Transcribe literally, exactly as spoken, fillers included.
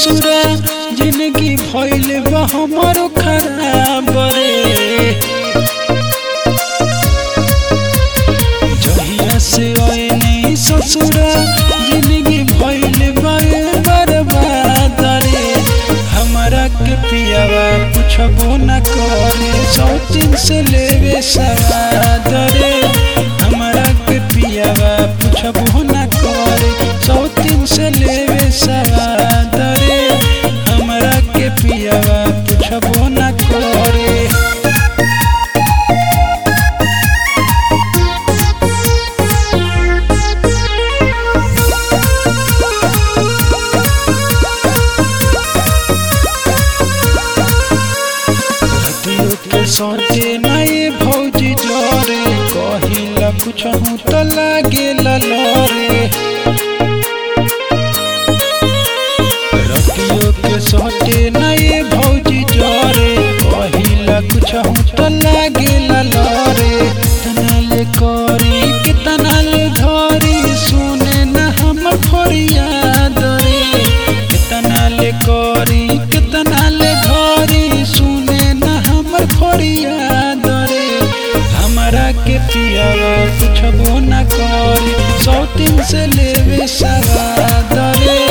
ससुरा जिंदगी भइल बा हमारो खराब रे। जहिया से आइनी ससुरा जिंदगी भइल बा बर्बाद रे। हमरा के पियावा पूछबो न करे सौतीन से लेवे सवाद रे। हमरा के पियावा पूछबो न करे सौतीन से लेवे सवाद रे। हमरा के पियावा पूछबो न करे। सोचे नहीं भौजी जोरे कहिला कुछ हूँ तो लागे ललोरे। रतियों के सोचे नहीं भौजी जोरे कहिला कुछ हूँ तो लागे ललोरे। कितना ले करी कितना ले धरी सुने न हम फरियाद रे। कितना ले करी कितना ले धरी सुने न हमर फरियाद रे। हमरा के पियावा पूछबो न करी सौतीन से लेवे सवाद रे।